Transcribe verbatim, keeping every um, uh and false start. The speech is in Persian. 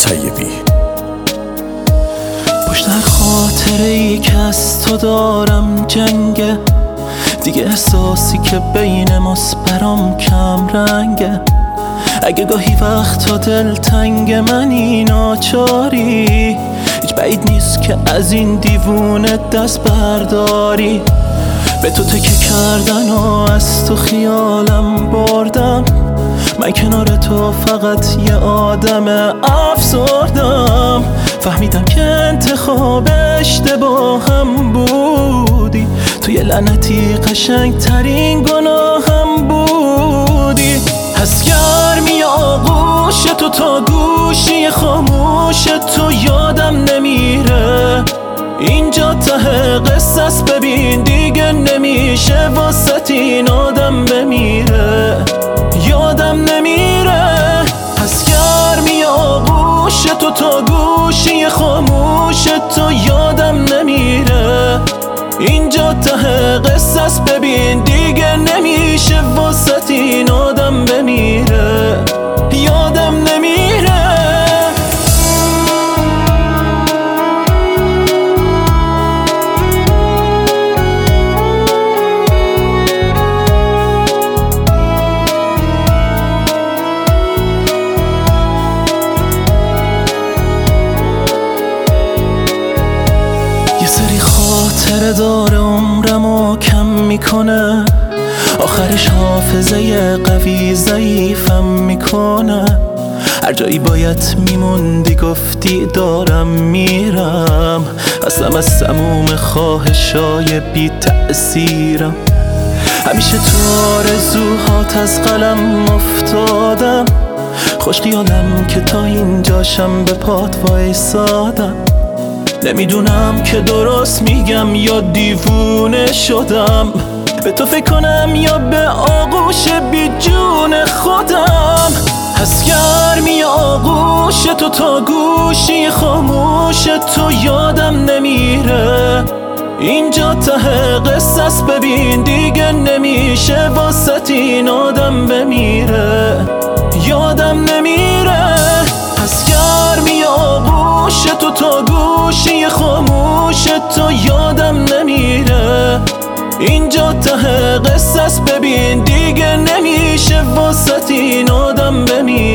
طیبی. پشت هر خاطره ای که از تو دارم جنگه، دیگه احساسی که بین ماست برام کم رنگه. اگه گاهی وقتا دل تنگ منی ناچاری، هیچ بعید نیست که از این دیوونه دست برداری. به تو تکه کردن و از تو خیالم بردم، من کنار تو فقط یه آدم افسردم. فهمیدم که انتخاب اشتباهم بودی، تو یه لعنتی قشنگ ترین گناهم بودی. حس گرمی آغوش تو تا گوشی خاموش تو یادم نمیره. اینجا ته قصه است، ببین دیگه نمیشه واسه این آدم بمیره. یادم نمیره. حس گرمی آغوش تو تا گوشی خاموش تو یادم نمیره. اینجا ته قصه است، ببین دیگه نمیشه واسه این آدم بمیره. یادم نمیره. یه سری خاطره داره عمرمو کم میکنه، آخرش حافظه قوی ضعیفم میکنه. هر جایی باید میموندی گفتی دارم میرم، اصلا از سموم خواهشای بی تأثیرم. همیشه تو آرزوهات از قلم افتادم، خوش خیالم که تا اینجاشم به پات وایسادم. نمیدونم که درست میگم یا دیوونه شدم، به تو فکر کنم یا به آغوش بی جون خودم. حس گرمی آغوش تو تا گوشی خاموش تو یادم نمیره. اینجا ته قصه است، ببین دیگه نمیشه واسه این آدم بمیره. یادم نمیره. حس گرمی آغوش تو تا گوشی خاموش تو یادم نمیره. اینجا ته قصه است، ببین دیگه نمیشه واسه این آدم بمیره.